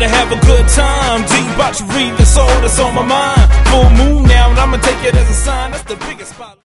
to have a good time. Debauchery, that's all that's on my mind. Full moon now, and I'ma take it as a sign. That's the biggest spot.